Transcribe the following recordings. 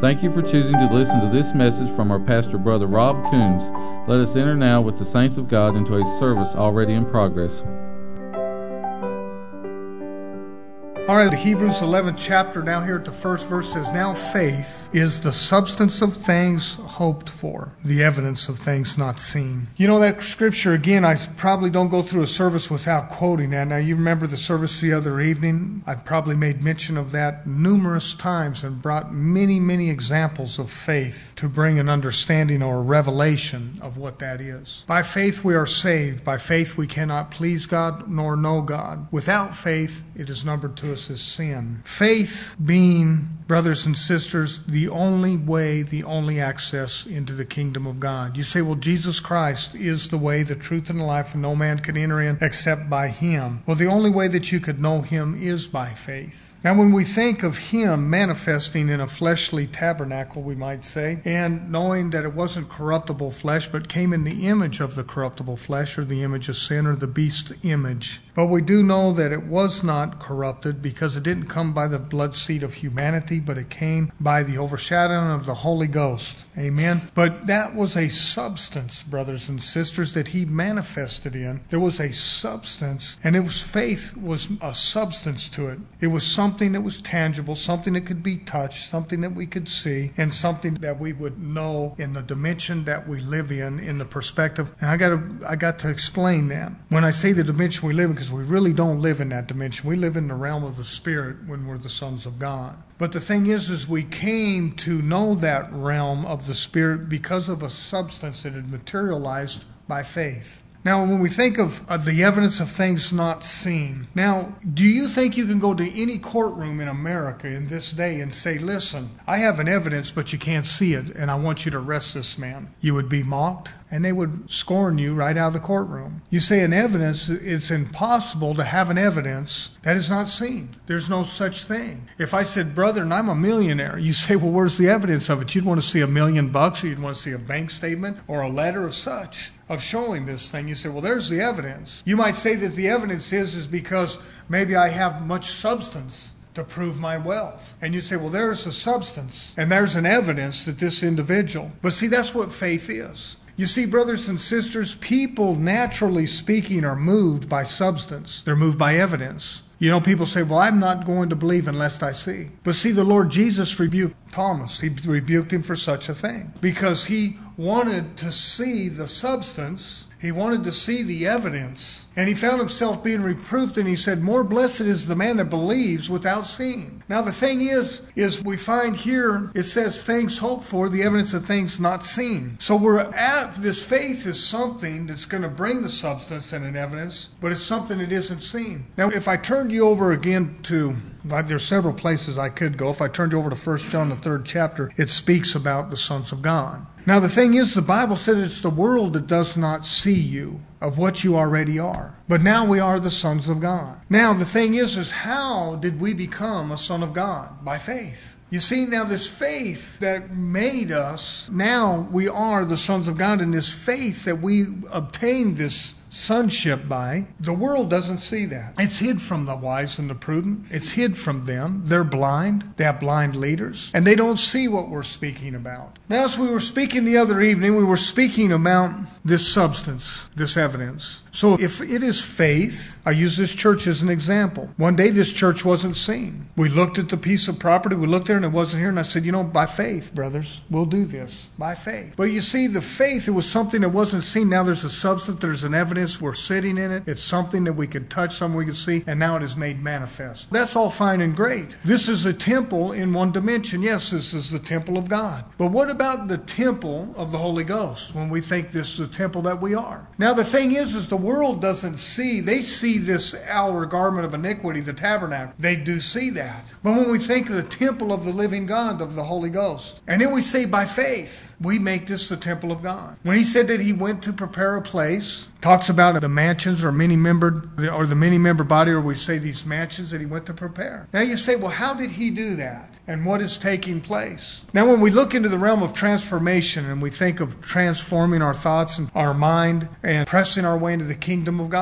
Thank you for choosing to listen to this message from our pastor, Brother Rob Coons. Let us enter now with the saints of God into a service already in progress. All right, the Hebrews 11th chapter, now here at the first verse says, "Now faith is the substance of things hoped for, the evidence of things not seen." You know that scripture, again, I probably don't go through a service without quoting that. Now, you remember the service the other evening. I probably made mention of that numerous times and brought many, many examples of faith to bring an understanding or a revelation of what that is. By faith we are saved. By faith we cannot please God nor know God. Without faith, it is numbered to us as sin. Faith being, brothers and sisters, the only way, the only access into the kingdom of God. You say, well, Jesus Christ is the way, the truth, and the life, and no man can enter in except by Him. Well, the only way that you could know Him is by faith. Now, when we think of Him manifesting in a fleshly tabernacle, we might say, and knowing that it wasn't corruptible flesh, but came in the image of the corruptible flesh, or the image of sin, or the beast image. But we do know that it was not corrupted because it didn't come by the blood seed of humanity, but it came by the overshadowing of the Holy Ghost. Amen? But that was a substance, brothers and sisters, that He manifested in. There was a substance, and it was faith was a substance to it. It was something that was tangible, something that could be touched, something that we could see, and something that we would know in the dimension that we live in the perspective. And I got to explain that. When I say the dimension we live in, because we really don't live in that dimension. We live in the realm of the Spirit when we're the sons of God. But the thing is we came to know that realm of the Spirit because of a substance that had materialized by faith. Now, when we think of the evidence of things not seen, now, do you think you can go to any courtroom in America in this day and say, listen, I have an evidence, but you can't see it, and I want you to arrest this man? You would be mocked, and they would scorn you right out of the courtroom. You say an evidence, it's impossible to have an evidence that is not seen. There's no such thing. If I said, brother, and I'm a millionaire, you say, well, where's the evidence of it? You'd want to see $1 million, or you'd want to see a bank statement or a letter of such, of showing this thing. You say, well, there's the evidence. You might say that the evidence is because maybe I have much substance to prove my wealth. And you say, well, there's a substance, and there's an evidence that this individual. But see, that's what faith is. You see, brothers and sisters, people, naturally speaking, are moved by substance. They're moved by evidence. You know, people say, well, I'm not going to believe unless I see. But see, the Lord Jesus rebuked Thomas. He rebuked him for such a thing because he wanted to see the substance. He wanted to see the evidence. And he found himself being reproved, and he said, more blessed is the man that believes without seeing. Now, the thing is we find here, it says things hoped for, the evidence of things not seen. So this faith is something that's going to bring the substance and an evidence, but it's something that isn't seen. Now, if I turned you over again to, there's several places I could go. If I turned you over to 1 John, the 3rd chapter, it speaks about the sons of God. Now, the thing is, the Bible said it's the world that does not see you of what you already are. But now we are the sons of God. Now, the thing is how did we become a son of God? By faith. You see, now this faith that made us, now we are the sons of God, and this faith that we obtained this sonship by, the world doesn't see that. It's hid from the wise and the prudent. It's hid from them. They're blind. They have blind leaders, and they don't see what we're speaking about. Now, as we were speaking the other evening, we were speaking about this substance, this evidence. So if it is faith, I use this church as an example. One day this church wasn't seen. We looked at the piece of property, we looked there and it wasn't here, and I said, by faith, brothers, we'll do this. By faith. But you see, the faith, it was something that wasn't seen. Now there's a substance, there's an evidence, we're sitting in it. It's something that we could touch, something we could see, and now it is made manifest. That's all fine and great. This is a temple in one dimension. Yes, this is the temple of God. But what about the temple of the Holy Ghost when we think this is the temple that we are? Now the thing is the world doesn't see. They see this outer garment of iniquity, the tabernacle. They do see that. But when we think of the temple of the living God, of the Holy Ghost, and then we say by faith, we make this the temple of God. When he said that he went to prepare a place, talks about the mansions or the many-member body, or we say these mansions that he went to prepare. Now you say, well, how did he do that? And what is taking place? Now when we look into the realm of transformation and we think of transforming our thoughts and our mind and pressing our way into the kingdom of God,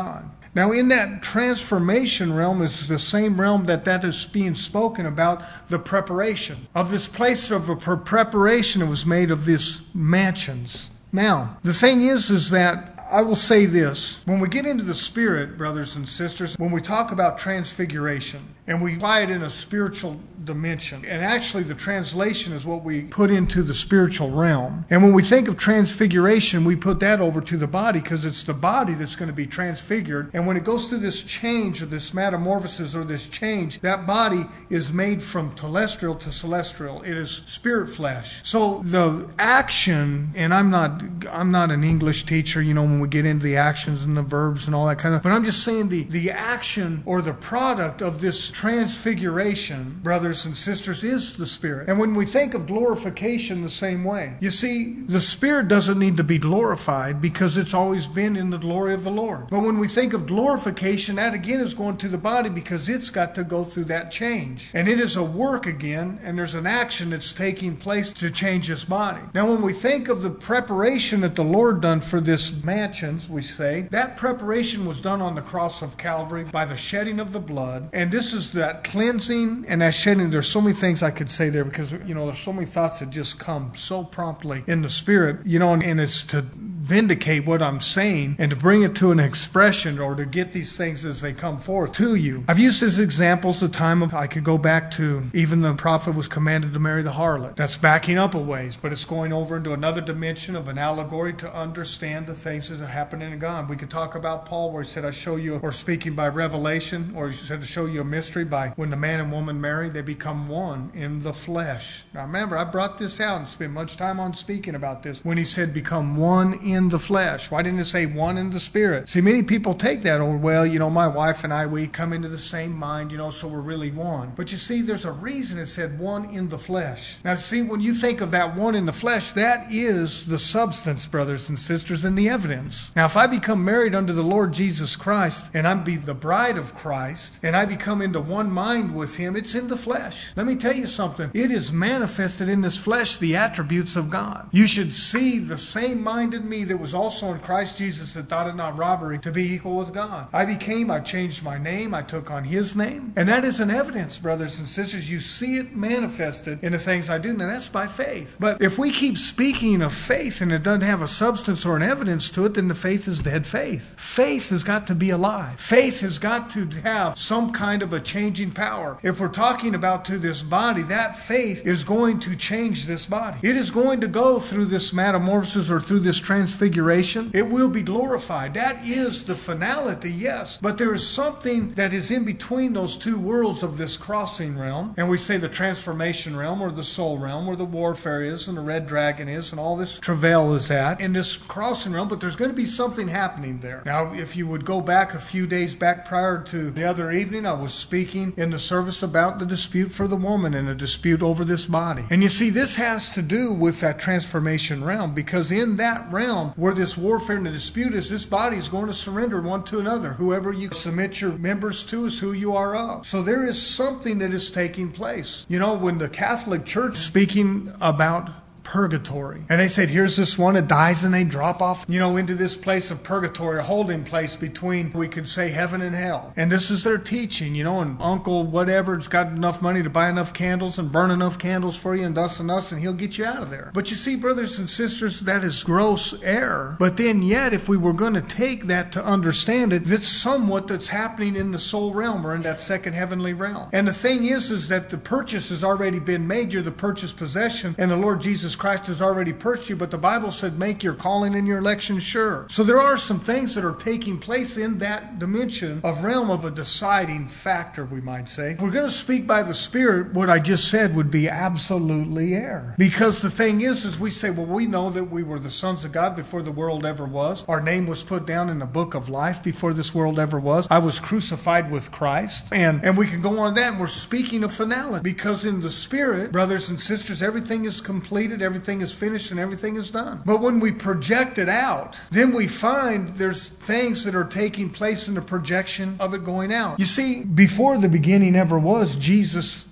Now, in that transformation realm is the same realm that is being spoken about, the preparation. Of this place of a preparation, it was made of these mansions. Now, the thing is that I will say this. When we get into the Spirit, brothers and sisters, when we talk about transfiguration, and we apply it in a spiritual dimension, and actually the translation is what we put into the spiritual realm. And when we think of transfiguration, we put that over to the body because it's the body that's going to be transfigured. And when it goes through this change or this metamorphosis or this change, that body is made from terrestrial to celestial. It is spirit flesh. So the action, and I'm not an English teacher, when we get into the actions and the verbs and all that kind of, but I'm just saying the action or the product of this transfiguration, brothers and sisters, is the Spirit. And when we think of glorification the same way, you see, the Spirit doesn't need to be glorified because it's always been in the glory of the Lord. But when we think of glorification, that again is going to the body because it's got to go through that change. And it is a work again, and there's an action that's taking place to change this body. Now, when we think of the preparation that the Lord done for this mansions, we say, that preparation was done on the cross of Calvary by the shedding of the blood. And this is that cleansing and that shedding. There's so many things I could say there because, there's so many thoughts that just come so promptly in the Spirit, and it's to vindicate what I'm saying and to bring it to an expression or to get these things as they come forth to you. I've used as examples the time I could go back to even the prophet was commanded to marry the harlot. That's backing up a ways, but it's going over into another dimension of an allegory to understand the things that are happening in God. We could talk about Paul where he said, I show you, or speaking by revelation, or he said to show you a mystery by when the man and woman marry, they become one in the flesh. Now remember, I brought this out and spent much time on speaking about this when he said become one in the flesh. Why didn't it say one in the Spirit? See, many people take that, my wife and I, we come into the same mind, so we're really one. But you see, there's a reason it said one in the flesh. Now see, when you think of that one in the flesh, that is the substance, brothers and sisters, and the evidence. Now, if I become married unto the Lord Jesus Christ, and I'm be the bride of Christ, and I become into one mind with Him, it's in the flesh. Let me tell you something. It is manifested in this flesh, the attributes of God. You should see the same mind in me that was also in Christ Jesus that thought it not robbery to be equal with God. I changed my name, I took on His name. And that is an evidence, brothers and sisters. You see it manifested in the things I do. Now that's by faith. But if we keep speaking of faith and it doesn't have a substance or an evidence to it, then the faith is dead faith. Faith has got to be alive. Faith has got to have some kind of a changing power. If we're talking about to this body, that faith is going to change this body. It is going to go through this metamorphosis or through this transfiguration. It will be glorified. That is the finality, yes. But there is something that is in between those two worlds of this crossing realm. And we say the transformation realm or the soul realm where the warfare is and the red dragon is and all this travail is at in this crossing realm. But there's going to be something happening there. Now, if you would go back a few days back prior to the other evening, I was speaking in the service about the dispute for the woman and a dispute over this body. And you see, this has to do with that transformation realm because in that realm where this warfare and the dispute is, this body is going to surrender one to another. Whoever you submit your members to is who you are of. So there is something that is taking place. When the Catholic Church speaking about purgatory. And they said, here's this one that dies and they drop off, into this place of purgatory, a holding place between, we could say, heaven and hell. And this is their teaching, and Uncle whatever's got enough money to buy enough candles and burn enough candles for you and thus and he'll get you out of there. But you see, brothers and sisters, that is gross error. But then yet, if we were going to take that to understand it, that's somewhat that's happening in the soul realm or in that second heavenly realm. And the thing is that the purchase has already been made. You're the purchased possession, and the Lord Jesus Christ has already purchased you, but the Bible said make your calling and your election sure. So there are some things that are taking place in that dimension of realm of a deciding factor, we might say. If we're going to speak by the Spirit, what I just said would be absolutely error. Because the thing is we say, well, we know that we were the sons of God before the world ever was. Our name was put down in the book of life before this world ever was. I was crucified with Christ. And we can go on that, and we're speaking of finality. Because in the Spirit, brothers and sisters, everything is completed, everything is finished, and everything is done. But when we project it out, then we find there's things that are taking place in the projection of it going out. You see, before the beginning ever was, Jesus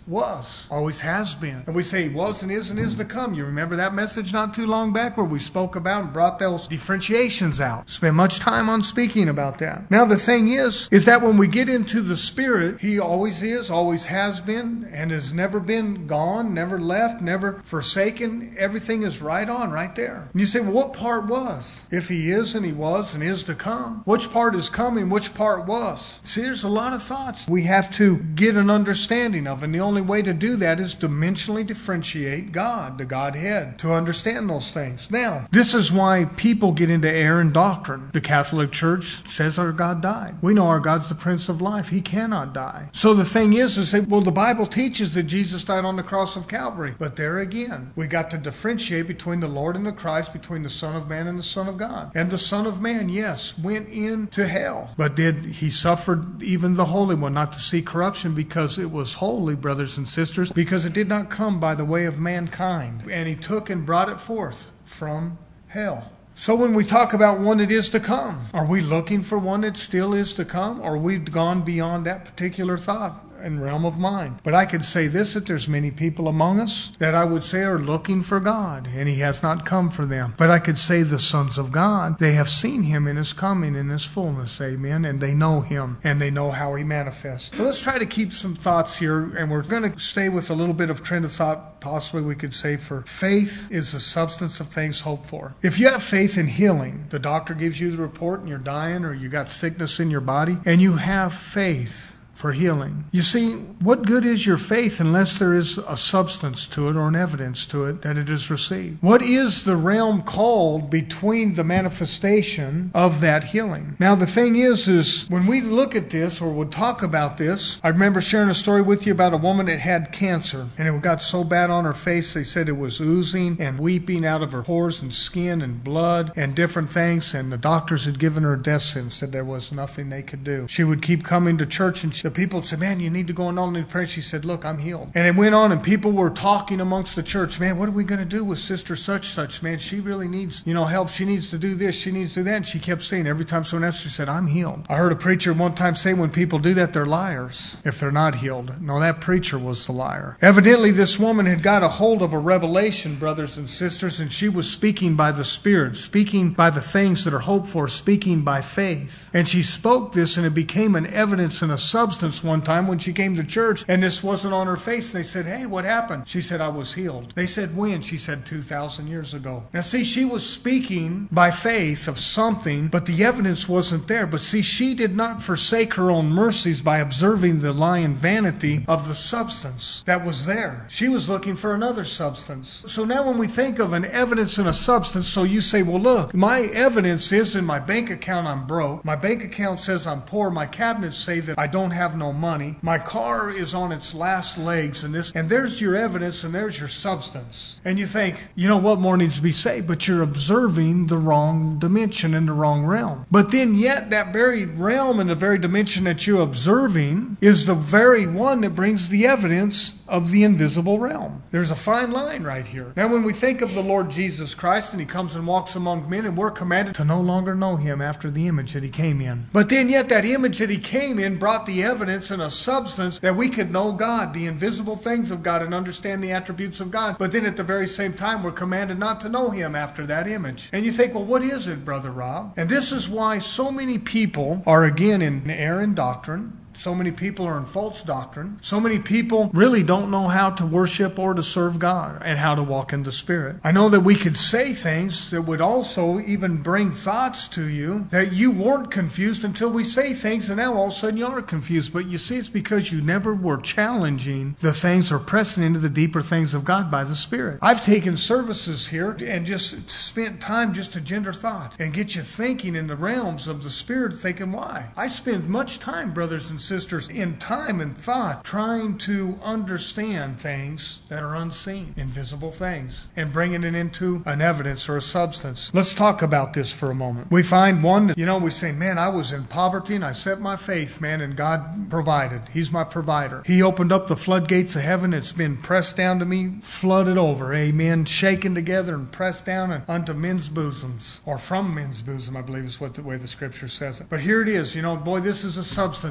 was, always has been. And we say He was and is to come. You remember that message not too long back where we spoke about and brought those differentiations out. Spent much time on speaking about that. Now the thing is that when we get into the Spirit, He always is, always has been, and has never been gone, never left, never forsaken. Everything is right on, right there. And you say, well, what part was? If He is and He was and is to come, which part is coming, which part was? See, there's a lot of thoughts we have to get an understanding of, and the only way to do that is dimensionally differentiate God, the Godhead, to understand those things. Now, this is why people get into error in doctrine. The Catholic Church says our God died. We know our God's the Prince of Life. He cannot die. So the thing is that, well, the Bible teaches that Jesus died on the cross of Calvary. But there again, we got to differentiate between the Lord and the Christ, between the Son of Man and the Son of God. And the Son of Man, yes, went into hell. But did He suffered even the Holy One not to see corruption because it was holy, brothers and sisters, because it did not come by the way of mankind. And He took and brought it forth from hell. So when we talk about one that is to come, are we looking for one that still is to come? Or we've gone beyond that particular thought and realm of mind? But I could say this, that there's many people among us that I would say are looking for God, and He has not come for them. But I could say the sons of God, they have seen Him in His coming, in His fullness, amen, and they know Him, and they know how He manifests. So let's try to keep some thoughts here, and we're going to stay with a little bit of trend of thought, possibly we could say, for faith is the substance of things hoped for. If you have faith in healing, the doctor gives you the report and you're dying, or you got sickness in your body, and you have faith for healing. You see, what good is your faith unless there is a substance to it or an evidence to it that it is received? What is the realm called between the manifestation of that healing? Now, the thing is when we look at this or would talk about this, I remember sharing a story with you about a woman that had cancer, and it got so bad on her face, they said it was oozing and weeping out of her pores and skin and blood and different things, and the doctors had given her a death sentence, said there was nothing they could do. She would keep coming to church, and the people would say, man, you need to go on and pray. She said, look, I'm healed. And it went on, and people were talking amongst the church, man, what are we going to do with sister such, man? She really needs, help. She needs to do this. She needs to do that. And she kept saying, every time someone asked, she said, I'm healed. I heard a preacher one time say, when people do that, they're liars if they're not healed. No, that preacher was the liar. Evidently, this woman had got a hold of a revelation, brothers and sisters, and she was speaking by the Spirit, speaking by the things that are hoped for, speaking by faith. And she spoke this, and it became an evidence and a substance one time when she came to church, and this wasn't on her face. They said, hey, what happened? She said, I was healed. They said, when? She said, 2,000 years ago. Now see, she was speaking by faith of something, but the evidence wasn't there. But see, she did not forsake her own mercies by observing the lying vanity of the substance that was there. She was looking for another substance. So now when we think of an evidence and a substance, so you say, well, look, my evidence is in my bank account I'm broke. My bank account says I'm poor. My cabinets say that I don't have no money. My car is on its last legs, and there's your evidence and there's your substance. And you think, what more needs to be said? But you're observing the wrong dimension in the wrong realm. But then yet that very realm and the very dimension that you're observing is the very one that brings the evidence of the invisible realm. There's a fine line right here. Now when we think of the Lord Jesus Christ and He comes and walks among men, and we're commanded to no longer know Him after the image that He came in. But then yet that image that He came in brought the evidence and a substance that we could know God, the invisible things of God, and understand the attributes of God. But then at the very same time, we're commanded not to know Him after that image. And you think, well, what is it, Brother Rob? And this is why so many people are again in error in doctrine. So many people are in false doctrine. So many people really don't know how to worship or to serve God and how to walk in the Spirit. I know that we could say things that would also even bring thoughts to you that you weren't confused until we say things, and now all of a sudden you are confused. But you see, it's because you never were challenging the things or pressing into the deeper things of God by the Spirit. I've taken services here and just spent time just to gender thought and get you thinking in the realms of the Spirit, thinking why. I spend much time, brothers and sisters, in time and thought trying to understand things that are unseen, invisible things, and bringing it into an evidence or a substance. Let's talk about this for a moment. We find one that, we say, man, I was in poverty and I set my faith, man, and God provided. He's my provider. He opened up the floodgates of heaven. It's been pressed down to me, flooded over, amen, shaken together and pressed down unto men's bosoms, or from men's bosom, I believe is what the way the Scripture says it. But here it is, boy, this is a substance of faith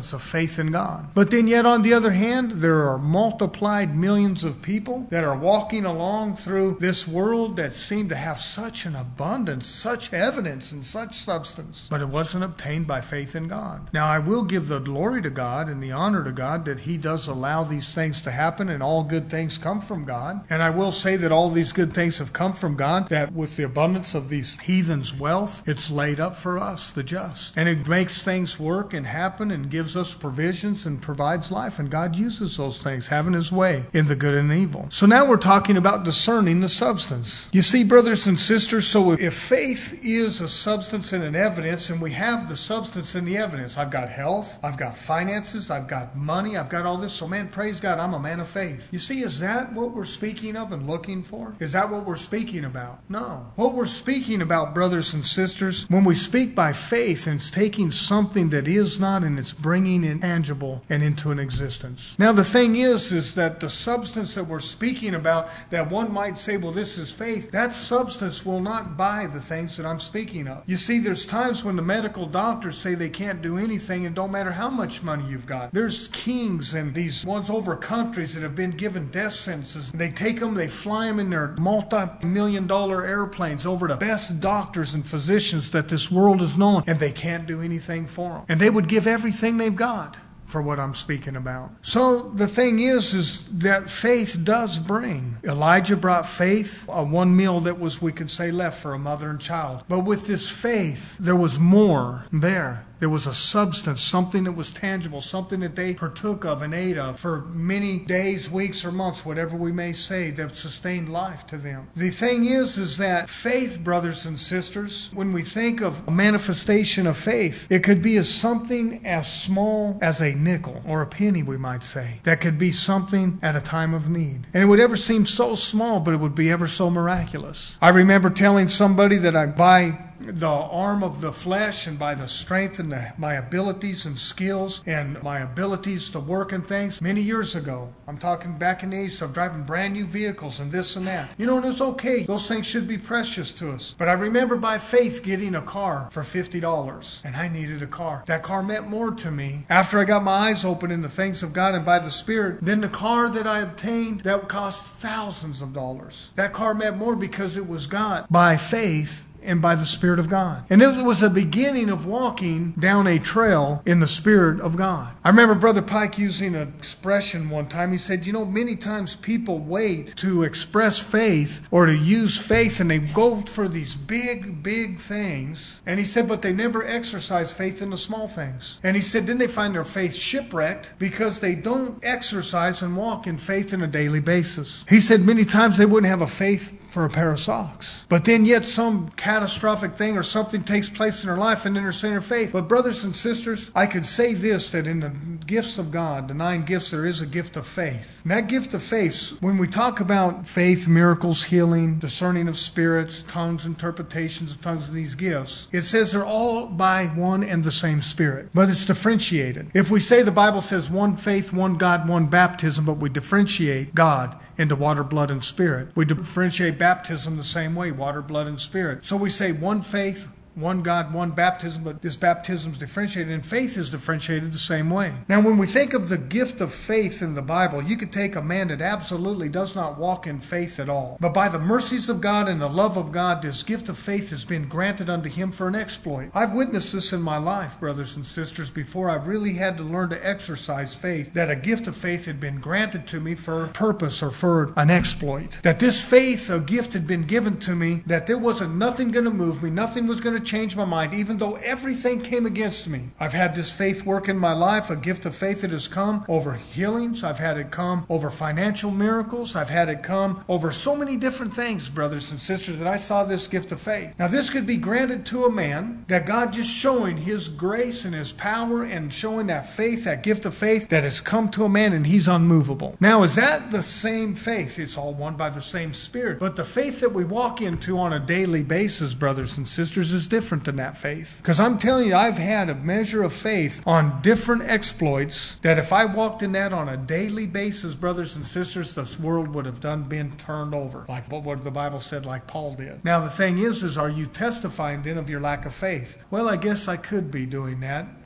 faith in God. But then yet on the other hand, there are multiplied millions of people that are walking along through this world that seem to have such an abundance, such evidence, and such substance. But it wasn't obtained by faith in God. Now, I will give the glory to God and the honor to God that He does allow these things to happen, and all good things come from God. And I will say that all these good things have come from God, that with the abundance of these heathens' wealth, it's laid up for us, the just. And it makes things work and happen and gives us provisions and provides life. And God uses those things, having His way in the good and evil. So now we're talking about discerning the substance. You see, brothers and sisters, so if faith is a substance and an evidence, and we have the substance and the evidence, I've got health, I've got finances, I've got money, I've got all this. So man, praise God, I'm a man of faith. You see, is that what we're speaking of and looking for? Is that what we're speaking about? No. What we're speaking about, brothers and sisters, when we speak by faith, and it's taking something that is not and it's bringing it tangible and into an existence. Now the thing is that the substance that we're speaking about, that one might say, well, this is faith, that substance will not buy the things that I'm speaking of. You see, there's times when the medical doctors say they can't do anything, and don't matter how much money you've got. There's kings and these ones over countries that have been given death sentences. They take them, they fly them in their multi-million-dollar airplanes over the best doctors and physicians that this world has known, and they can't do anything for them. And they would give everything they've got for what I'm speaking about. So the thing is that faith does bring. Elijah brought faith, one meal that was, we could say, left for a mother and child. But with this faith, there was more there. There was a substance, something that was tangible, something that they partook of and ate of for many days, weeks, or months, whatever we may say, that sustained life to them. The thing is that faith, brothers and sisters, when we think of a manifestation of faith, it could be as something as small as a nickel or a penny, we might say. That could be something at a time of need. And it would ever seem so small, but it would be ever so miraculous. I remember telling somebody that I buy the arm of the flesh, and by the strength and my abilities and skills and my abilities to work and things many years ago. I'm talking back in the 80s of driving brand new vehicles and this and that. You know, and it's okay. Those things should be precious to us. But I remember by faith getting a car for $50, and I needed a car. That car meant more to me after I got my eyes open in the things of God and by the Spirit than the car that I obtained that cost thousands of dollars. That car meant more because it was got by faith and by the Spirit of God. And it was a beginning of walking down a trail in the Spirit of God. I remember Brother Pike using an expression one time. He said, you know, many times people wait to express faith or to use faith, and they go for these big, big things. And he said, but they never exercise faith in the small things. And he said, then they find their faith shipwrecked because they don't exercise and walk in faith on a daily basis. He said many times they wouldn't have a faith for a pair of socks. But then yet some catastrophic thing or something takes place in their life, and then they're saying their faith. But brothers and sisters, I could say this, that in the gifts of God, the 9 gifts, there is a gift of faith. And that gift of faith, when we talk about faith, miracles, healing, discerning of spirits, tongues, interpretations of tongues, of these gifts, it says they're all by one and the same Spirit. But it's differentiated. If we say the Bible says one faith, one God, one baptism, but we differentiate God into water, blood, and spirit. We differentiate baptism the same way, water, blood, and spirit. So we say one faith, one God, one baptism, but this baptism is differentiated, and faith is differentiated the same way. Now, when we think of the gift of faith in the Bible, you could take a man that absolutely does not walk in faith at all. But by the mercies of God and the love of God, this gift of faith has been granted unto him for an exploit. I've witnessed this in my life, brothers and sisters, before I've really had to learn to exercise faith, that a gift of faith had been granted to me for a purpose or for an exploit. That this faith, a gift had been given to me, that there wasn't nothing going to move me, nothing was going to change my mind, even though everything came against me. I've had this faith work in my life, a gift of faith that has come over healings. I've had it come over financial miracles. I've had it come over so many different things, brothers and sisters, that I saw this gift of faith. Now, this could be granted to a man, that God just showing his grace and his power and showing that faith, that gift of faith that has come to a man, and he's unmovable. Now, is that the same faith? It's all one by the same Spirit. But the faith that we walk into on a daily basis, brothers and sisters, is different than that faith. Because I'm telling you, I've had a measure of faith on different exploits that if I walked in that on a daily basis, brothers and sisters, this world would have been turned over. Like what the Bible said, like Paul did. Now the thing is are you testifying then of your lack of faith? Well, I guess I could be doing that.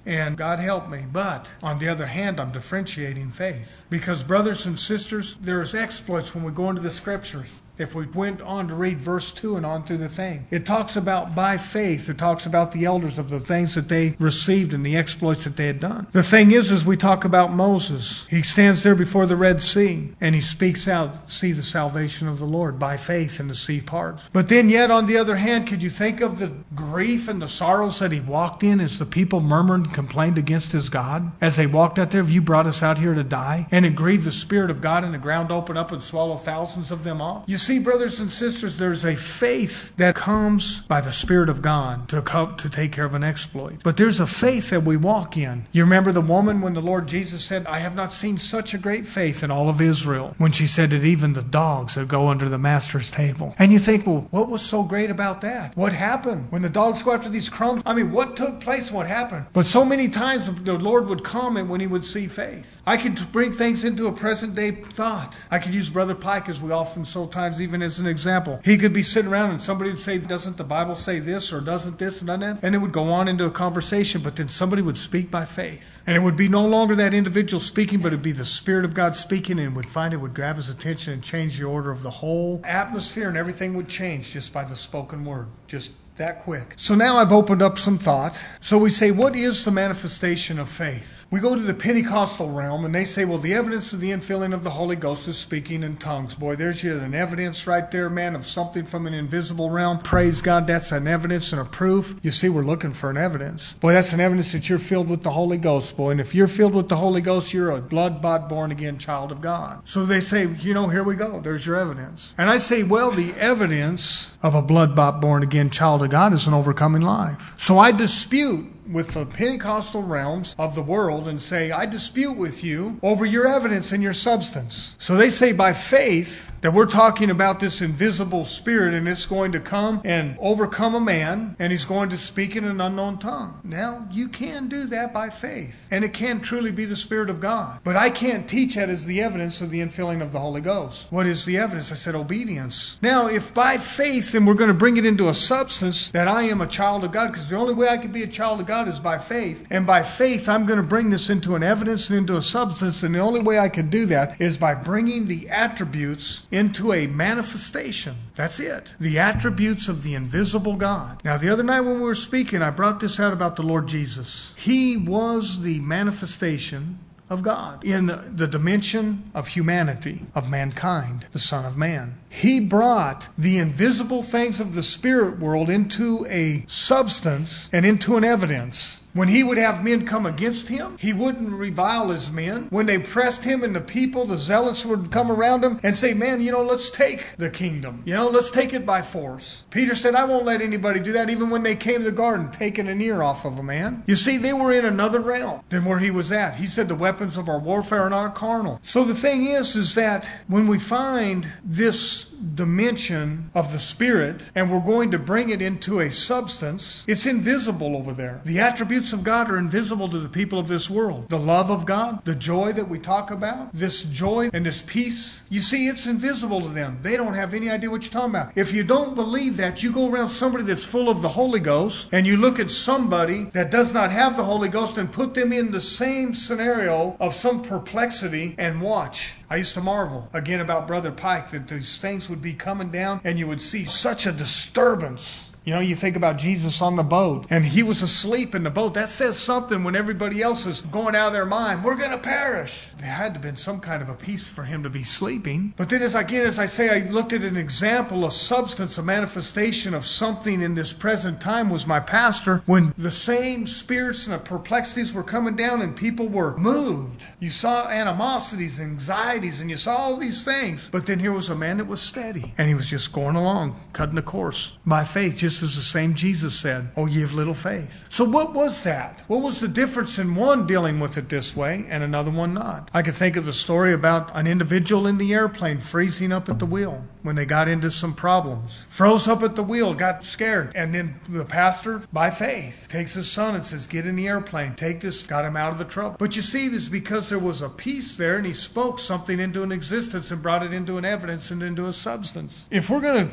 and God help me. But on the other hand, I'm differentiating faith. Because brothers and sisters, there's exploits when we go into the scriptures. If we went on to read verse 2 and on through the thing, it talks about by faith. It talks about the elders of the things that they received and the exploits that they had done. The thing is we talk about Moses. He stands there before the Red Sea and he speaks out, see the salvation of the Lord by faith, and the sea parts. But then yet on the other hand, could you think of the grief and the sorrows that he walked in as the people murmured and complained against his God? As they walked out there, have you brought us out here to die? And it grieved the Spirit of God, and the ground opened up and swallowed thousands of them off. You see, brothers and sisters, there's a faith that comes by the Spirit of God to take care of an exploit. But there's a faith that we walk in. You remember the woman when the Lord Jesus said, I have not seen such a great faith in all of Israel, when she said that even the dogs would go under the master's table. And you think, well, what was so great about that? What happened? When the dogs go after these crumbs, I mean, what took place? What happened? But so many times the Lord would comment when he would see faith. I could bring things into a present day thought. I could use Brother Pike, as we often sometimes even as an example. He could be sitting around and somebody would say, doesn't the Bible say this, or doesn't this and that? And it would go on into a conversation, but then somebody would speak by faith. And it would be no longer that individual speaking, but it would be the Spirit of God speaking, and would find it would grab his attention and change the order of the whole atmosphere, and everything would change just by the spoken word. Just that quick. So now I've opened up some thought. So we say, what is the manifestation of faith? We go to the Pentecostal realm and they say, well, the evidence of the infilling of the Holy Ghost is speaking in tongues. Boy, there's you an evidence right there, man, of something from an invisible realm. Praise God, that's an evidence and a proof. You see, we're looking for an evidence. Boy, that's an evidence that you're filled with the Holy Ghost, boy. And if you're filled with the Holy Ghost, you're a blood-bought, born-again child of God. So they say, here we go. There's your evidence. And I say, well, the evidence of a blood-bought, born-again child of God is an overcoming life. So I dispute with the Pentecostal realms of the world and say, I dispute with you over your evidence and your substance. So they say by faith that we're talking about this invisible spirit, and it's going to come and overcome a man, and he's going to speak in an unknown tongue. Now, you can do that by faith, and it can truly be the Spirit of God. But I can't teach that as the evidence of the infilling of the Holy Ghost. What is the evidence? I said obedience. Now, if by faith, then we're going to bring it into a substance that I am a child of God, because the only way I can be a child of God is by faith. And by faith, I'm going to bring this into an evidence and into a substance, and the only way I can do that is by bringing the attributes into a manifestation. That's it. The attributes of the invisible God. Now, the other night when we were speaking, I brought this out about the Lord Jesus. He was the manifestation of God in the dimension of humanity, of mankind, the Son of Man. He brought the invisible things of the spirit world into a substance and into an evidence. When he would have men come against him, he wouldn't revile his men. When they pressed him and the people, the zealots, would come around him and say, man, let's take the kingdom. Let's take it by force. Peter said, I won't let anybody do that, even when they came to the garden, taking an ear off of a man. You see, they were in another realm than where he was at. He said the weapons of our warfare are not carnal. So the thing is that when we find this dimension of the Spirit and we're going to bring it into a substance, it's invisible over there. The attributes of God are invisible to the people of this world. The love of God, the joy that we talk about, this joy and this peace, you see, it's invisible to them. They don't have any idea what you're talking about. If you don't believe that, you go around somebody that's full of the Holy Ghost and you look at somebody that does not have the Holy Ghost and put them in the same scenario of some perplexity and watch. I used to marvel again about Brother Pike that these things would be coming down and you would see such a disturbance. You think about Jesus on the boat, and he was asleep in the boat. That says something when everybody else is going out of their mind. We're going to perish. There had to have been some kind of a peace for him to be sleeping. But then as I say, I looked at an example, a substance, a manifestation of something in this present time was my pastor, when the same spirits and the perplexities were coming down and people were moved. You saw animosities, anxieties, and you saw all these things. But then here was a man that was steady, and he was just going along, cutting the course by faith, just as the same Jesus said, oh, ye of little faith. So what was that? What was the difference in one dealing with it this way and another one not? I could think of the story about an individual in the airplane freezing up at the wheel. when they got into some problems. Froze up at the wheel, got scared. And then the pastor, by faith, takes his son and says, get in the airplane. Take this, got him out of the trouble. But you see, it's because there was a peace there and he spoke something into an existence and brought it into an evidence and into a substance. If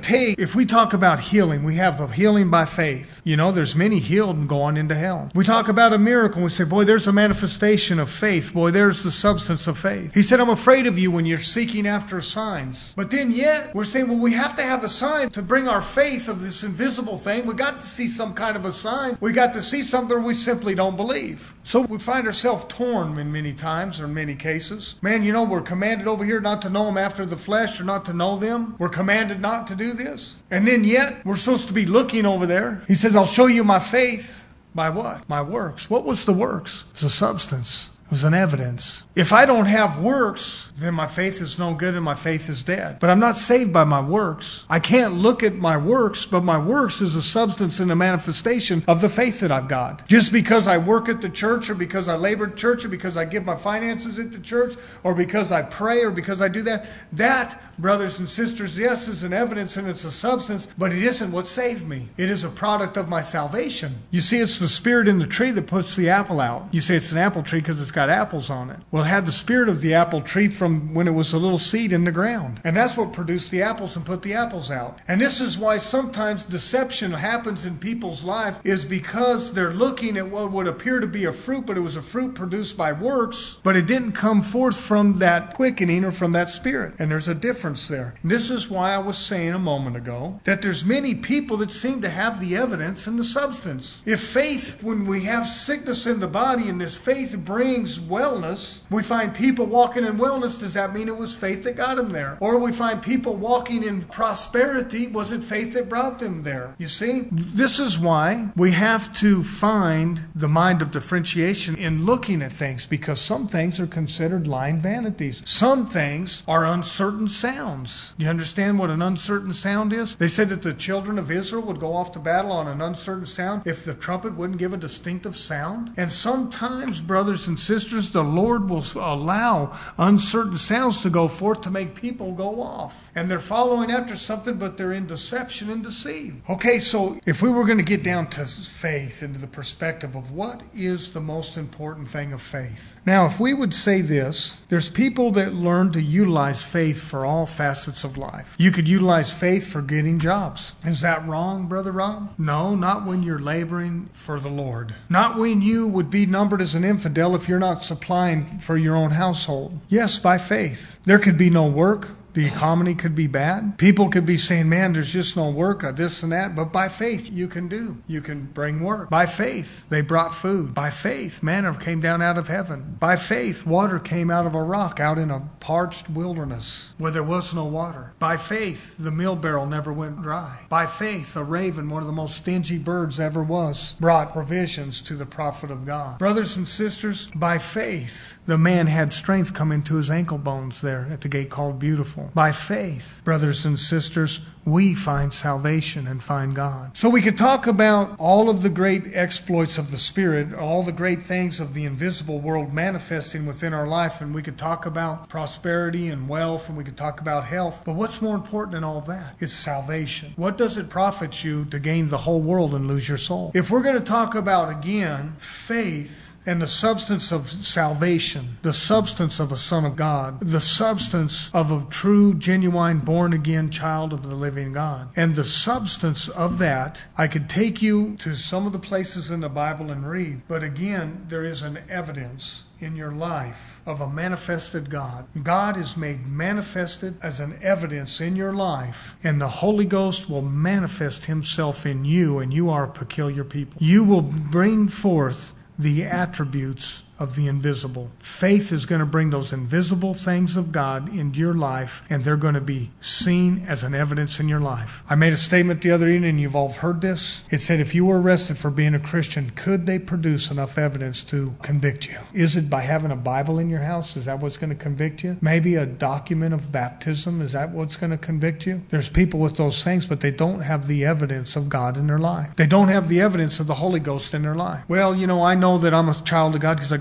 we talk about healing, we have a healing by faith. You know, there's many healed and going into hell. We talk about a miracle. We say, boy, there's a manifestation of faith. Boy, there's the substance of faith. He said, I'm afraid of you when you're seeking after signs. But then yet, we're saying, well, we have to have a sign to bring our faith of this invisible thing. We got to see some kind of a sign. We got to see something we simply don't believe. So we find ourselves torn in many times or in many cases. Man, you know, we're commanded over here not to know them after the flesh or not to know them. We're commanded not to do this. And then yet, we're supposed to be looking over there. He says, I'll show you my faith. By what? My works. What was the works? It's a substance. It was an evidence. If I don't have works, then my faith is no good and my faith is dead. But I'm not saved by my works. I can't look at my works, but my works is a substance and a manifestation of the faith that I've got. Just because I work at the church or because I labor at church or because I give my finances at the church or because I pray or because I do that, brothers and sisters, yes, is an evidence and it's a substance, but it isn't what saved me. It is a product of my salvation. You see, it's the spirit in the tree that puts the apple out. You say it's an apple tree because it's got apples on it. Well, it had the spirit of the apple tree from when it was a little seed in the ground. And that's what produced the apples and put the apples out. And this is why sometimes deception happens in people's life, is because they're looking at what would appear to be a fruit, but it was a fruit produced by works, but it didn't come forth from that quickening or from that spirit. And there's a difference there. And this is why I was saying a moment ago that there's many people that seem to have the evidence and the substance. If faith, when we have sickness in the body and this faith brings wellness, we find people walking in wellness, does that mean it was faith that got them there? Or we find people walking in prosperity, was it faith that brought them there? You see, this is why we have to find the mind of differentiation in looking at things, because some things are considered lying vanities. Some things are uncertain sounds. Do you understand what an uncertain sound is? They said that the children of Israel would go off to battle on an uncertain sound if the trumpet wouldn't give a distinctive sound. And sometimes, brothers and sisters, the Lord will allow uncertain sounds to go forth to make people go off. And they're following after something, but they're in deception and deceit. Okay, so if we were going to get down to faith, into the perspective of what is the most important thing of faith. Now, if we would say this, there's people that learn to utilize faith for all facets of life. You could utilize faith for getting jobs. Is that wrong, Brother Rob? No, not when you're laboring for the Lord. Not when you would be numbered as an infidel if you're not supplying for your own household. Yes, by faith. There could be no work. The economy could be bad. People could be saying, man, there's just no work, this and that. But by faith, you can do. You can bring work. By faith, they brought food. By faith, manna came down out of heaven. By faith, water came out of a rock out in a parched wilderness where there was no water. By faith, the meal barrel never went dry. By faith, a raven, one of the most stingy birds ever was, brought provisions to the prophet of God. Brothers and sisters, by faith, the man had strength come into his ankle bones there at the gate called Beautiful. By faith, brothers and sisters, we find salvation and find God. So we could talk about all of the great exploits of the Spirit, all the great things of the invisible world manifesting within our life, and we could talk about prosperity and wealth, and we could talk about health. But what's more important than all that? It's salvation. What does it profit you to gain the whole world and lose your soul? If we're going to talk about, again, faith, and the substance of salvation, the substance of a son of God, the substance of a true, genuine, born-again child of the living God. And the substance of that, I could take you to some of the places in the Bible and read. But again, there is an evidence in your life of a manifested God. God is made manifested as an evidence in your life, and the Holy Ghost will manifest himself in you, and you are a peculiar people. You will bring forth the attributes of the invisible. Faith is going to bring those invisible things of God into your life, and they're going to be seen as an evidence in your life. I made a statement the other evening, and you've all heard this. It said, if you were arrested for being a Christian, could they produce enough evidence to convict you? Is it by having a Bible in your house? Is that what's going to convict you? Maybe a document of baptism? Is that what's going to convict you? There's people with those things, but they don't have the evidence of God in their life. They don't have the evidence of the Holy Ghost in their life. Well, I know that I'm a child of God because I go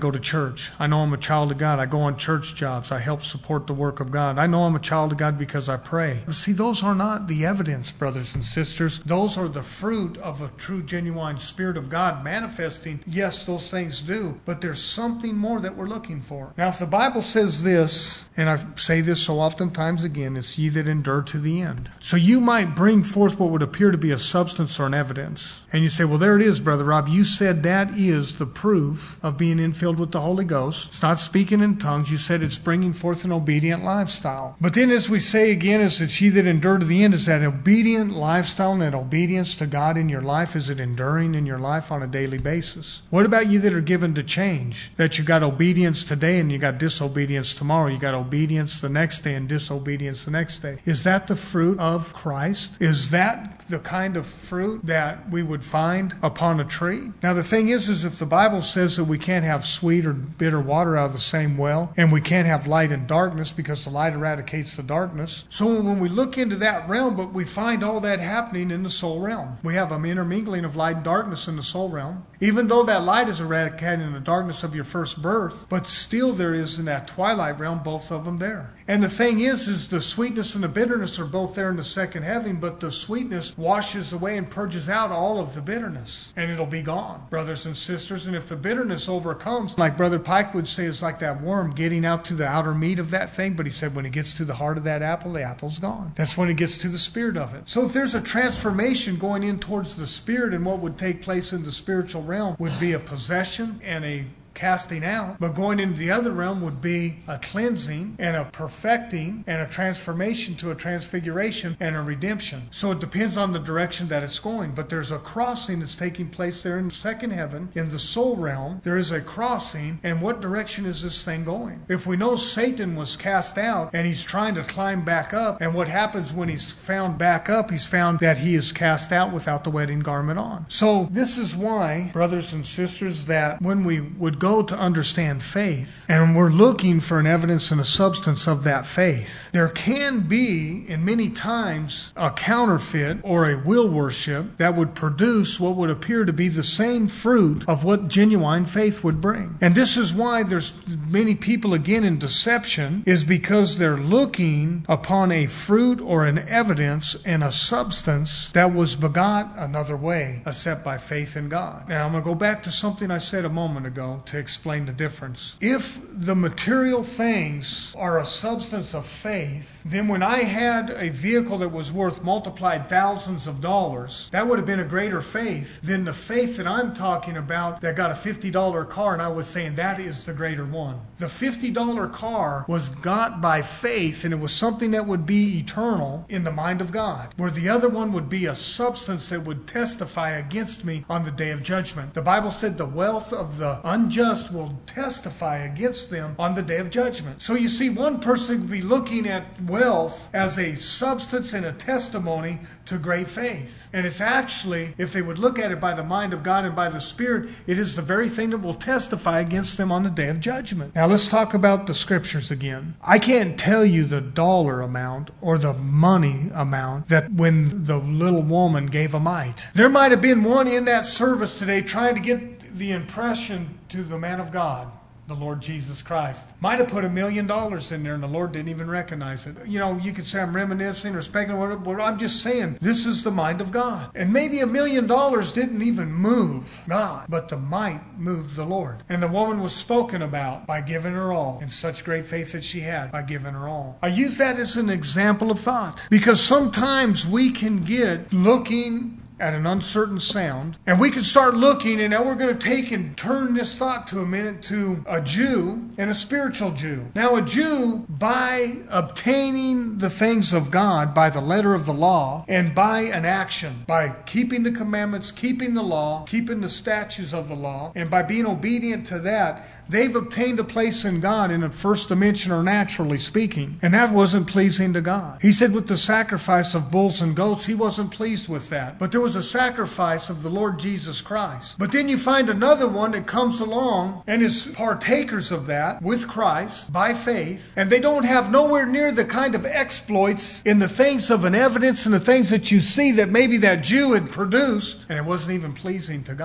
go to church. I know I'm a child of God. I go on church jobs. I help support the work of God. I know I'm a child of God because I pray. But see, those are not the evidence, brothers and sisters. Those are the fruit of a true, genuine Spirit of God manifesting. Yes, those things do, but there's something more that we're looking for. Now, if the Bible says this, and I say this so oftentimes again, it's ye that endure to the end. So you might bring forth what would appear to be a substance or an evidence. And you say, well, there it is, Brother Rob. You said that is the proof of being infilled with the Holy Ghost. It's not speaking in tongues. You said it's bringing forth an obedient lifestyle. But then as we say again, is it's ye that endure to the end. Is that obedient lifestyle and that obedience to God in your life? Is it enduring in your life on a daily basis? What about you that are given to change? That you got obedience today and you got disobedience tomorrow. You got obedience the next day and disobedience the next day. Is that the fruit of Christ? Is that the kind of fruit that we would find upon a tree? Now the thing is if the Bible says that we can't have sweet or bitter water out of the same well, and we can't have light and darkness because the light eradicates the darkness. So when we look into that realm, but we find all that happening in the soul realm. We have an intermingling of light and darkness in the soul realm. Even though that light is eradicating the darkness of your first birth, but still there is in that twilight realm, both of them there. And the thing is the sweetness and the bitterness are both there in the second heaven, but the sweetness washes away and purges out all of the bitterness, and it'll be gone, brothers and sisters. And if the bitterness overcomes, like Brother Pike would say, it's like that worm getting out to the outer meat of that thing, but he said when it gets to the heart of that apple, the apple's gone. That's when it gets to the spirit of it. So if there's a transformation going in towards the spirit, and what would take place in the spiritual realm would be a possession and a casting out, but going into the other realm would be a cleansing and a perfecting and a transformation to a transfiguration and a redemption. So it depends on the direction that it's going, but there's a crossing that's taking place there in the second heaven. In the soul realm, there is a crossing, and what direction is this thing going? If we know Satan was cast out and he's trying to climb back up, and what happens when he's found back up, he's found that he is cast out without the wedding garment on. So this is why, brothers and sisters, that when we would go to understand faith, and we're looking for an evidence and a substance of that faith, there can be, in many times, a counterfeit or a will worship that would produce what would appear to be the same fruit of what genuine faith would bring. And this is why there's many people, again, in deception, is because they're looking upon a fruit or an evidence and a substance that was begot another way, except by faith in God. Now, I'm going to go back to something I said a moment ago to explain the difference. If the material things are a substance of faith, then when I had a vehicle that was worth multiplied thousands of dollars, that would have been a greater faith than the faith that I'm talking about that got a $50 car, and I was saying that is the greater one. The $50 car was got by faith, and it was something that would be eternal in the mind of God, where the other one would be a substance that would testify against me on the day of judgment. The Bible said the wealth of the unjust will testify against them on the day of judgment. So you see, one person could be looking at wealth as a substance and a testimony to great faith. And it's actually, if they would look at it by the mind of God and by the Spirit, it is the very thing that will testify against them on the day of judgment. Now let's talk about the scriptures again. I can't tell you the dollar amount or the money amount that when the little woman gave a mite. There might have been one in that service today trying to get the impression to the man of God, the Lord Jesus Christ. Might have put $1 million in there and the Lord didn't even recognize it. You know, you could say I'm reminiscing or speculating, but I'm just saying this is the mind of God. And maybe $1 million didn't even move God, but the might moved the Lord. And the woman was spoken about by giving her all, in such great faith that she had by giving her all. I use that as an example of thought, because sometimes we can get looking at an uncertain sound, and we can start looking, and now we're going to take and turn this thought to a minute to a Jew and a spiritual Jew. Now a Jew, by obtaining the things of God by the letter of the law and by an action, by keeping the commandments, keeping the law, keeping the statutes of the law, and by being obedient to that, they've obtained a place in God in a first dimension, or naturally speaking. And that wasn't pleasing to God. He said with the sacrifice of bulls and goats, he wasn't pleased with that. But there was a sacrifice of the Lord Jesus Christ. But then you find another one that comes along and is partakers of that with Christ by faith. And they don't have nowhere near the kind of exploits in the things of an evidence and the things that you see that maybe that Jew had produced. And it wasn't even pleasing to God.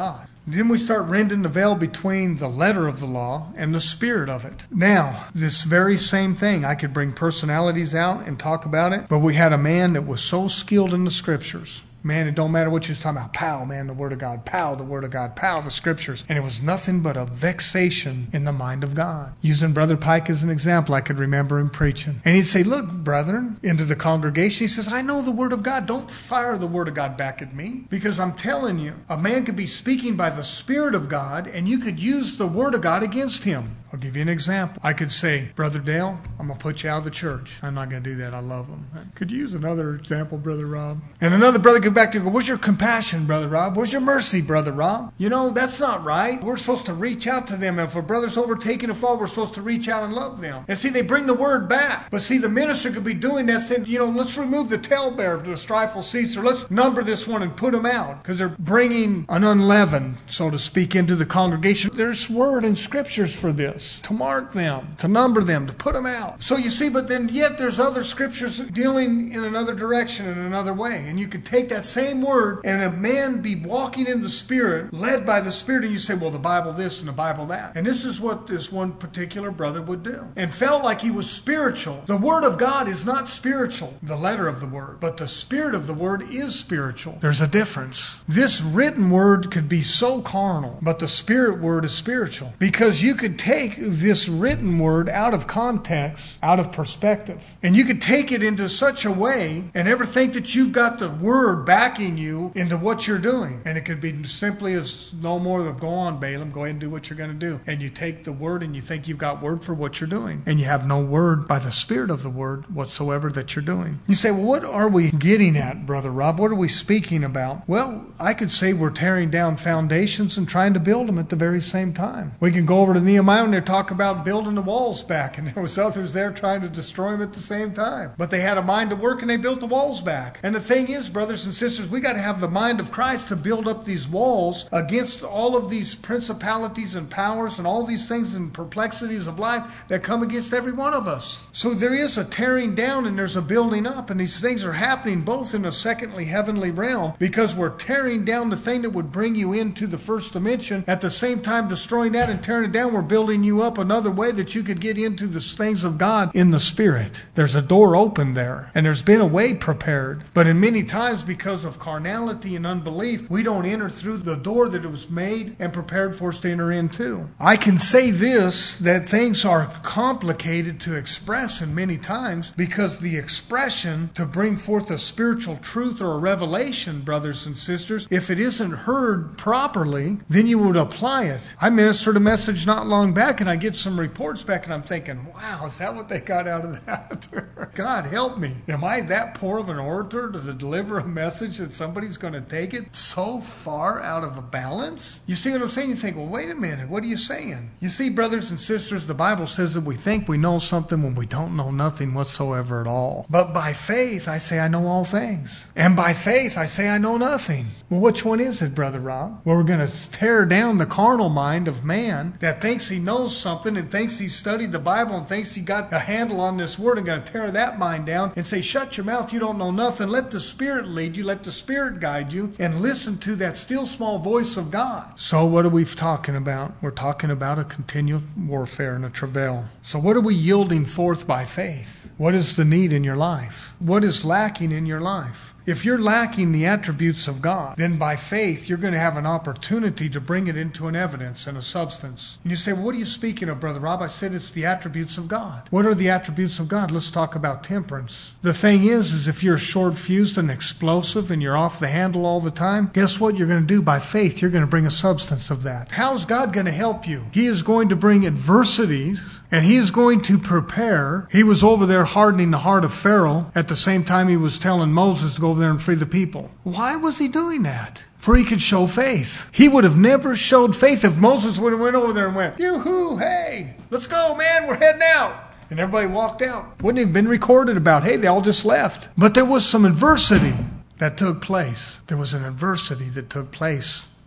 Then we start rending the veil between the letter of the law and the spirit of it. Now, this very same thing, I could bring personalities out and talk about it, but we had a man that was so skilled in the scriptures. Man, it don't matter what you was talking about. Pow, man, the Word of God. Pow, the Word of God. Pow, the Scriptures. And it was nothing but a vexation in the mind of God. Using Brother Pike as an example, I could remember him preaching. And he'd say, look, brethren, into the congregation, he says, I know the Word of God. Don't fire the Word of God back at me. Because I'm telling you, a man could be speaking by the Spirit of God, and you could use the Word of God against him. I'll give you an example. I could say, Brother Dale, I'm going to put you out of the church. I'm not going to do that. I love him. Could you use another example, Brother Rob? And another brother could back to go, where's your compassion, Brother Rob? Where's your mercy, Brother Rob? You know, that's not right. We're supposed to reach out to them. And if a brother's overtaken a fault, we're supposed to reach out and love them. And see, they bring the word back. But see, the minister could be doing that, saying, you know, let's remove the talebearer to the strifeful cease, or let's number this one and put them out. Because they're bringing an unleavened, so to speak, into the congregation. There's word and scriptures for this. To mark them, to number them, to put them out. So you see, but then yet there's other scriptures dealing in another direction, in another way. And you could take that same word and a man be walking in the Spirit, led by the Spirit, and you say, well, the Bible this and the Bible that. And this is what this one particular brother would do. And felt like he was spiritual. The Word of God is not spiritual, the letter of the Word, but the Spirit of the Word is spiritual. There's a difference. This written word could be so carnal, but the Spirit word is spiritual. Because you could take this written word out of context, out of perspective. And you could take it into such a way and ever think that you've got the word backing you into what you're doing. And it could be simply as no more than, go on, Balaam, go ahead and do what you're going to do. And you take the word and you think you've got word for what you're doing. And you have no word by the Spirit of the word whatsoever that you're doing. You say, well, what are we getting at, Brother Rob? What are we speaking about? Well, I could say we're tearing down foundations and trying to build them at the very same time. We can go over to Nehemiah and they talk about building the walls back, and there was others there trying to destroy them at the same time. But they had a mind to work and they built the walls back. And the thing is, brothers and sisters, we got to have the mind of Christ to build up these walls against all of these principalities and powers and all these things and perplexities of life that come against every one of us. So there is a tearing down and there's a building up, and these things are happening both in a secondly heavenly realm, because we're tearing down the thing that would bring you into the first dimension. At the same time destroying that and tearing it down, we're building you up another way that you could get into the things of God in the Spirit. There's a door open there, and there's been a way prepared. But in many times, because of carnality and unbelief, we don't enter through the door that it was made and prepared for us to enter into. I can say this, that things are complicated to express in many times, because the expression to bring forth a spiritual truth or a revelation, brothers and sisters, if it isn't heard properly, then you would apply it. I ministered a message not long back, and I get some reports back, and I'm thinking, wow, is that what they got out of that? God help me. Am I that poor of an orator to deliver a message that somebody's going to take it so far out of a balance? You see what I'm saying? You think, well, wait a minute, what are you saying? You see, brothers and sisters, the Bible says that we think we know something when we don't know nothing whatsoever at all. But by faith, I say I know all things. And by faith, I say I know nothing. Well, which one is it, Brother Rob? Well, we're going to tear down the carnal mind of man that thinks he knows something and thinks he's studied the Bible and thinks he got a handle on this word, and going to tear that mind down and say, shut your mouth, you don't know nothing. Let the Spirit lead you, let the Spirit guide you, and listen to that still small voice of God. So what are we talking about? We're talking about a continual warfare and a travail. So what are we yielding forth by faith? What is the need in your life? What is lacking in your life? If you're lacking the attributes of God, then by faith, you're going to have an opportunity to bring it into an evidence and a substance. And you say, well, what are you speaking of, Brother Rob? I said it's the attributes of God. What are the attributes of God? Let's talk about temperance. The thing is if you're short-fused and explosive and you're off the handle all the time, guess what you're going to do? By faith, you're going to bring a substance of that. How's God going to help you? He is going to bring adversities, and He is going to prepare. He was over there hardening the heart of Pharaoh at the same time He was telling Moses to go over there and free the people. Why was He doing that? For He could show faith. He would have never showed faith if Moses would have went over there and went, yoo-hoo, hey, let's go, man, we're heading out. And everybody walked out. Wouldn't have been recorded about, hey, they all just left. But there was some adversity that took place. There was an adversity that took place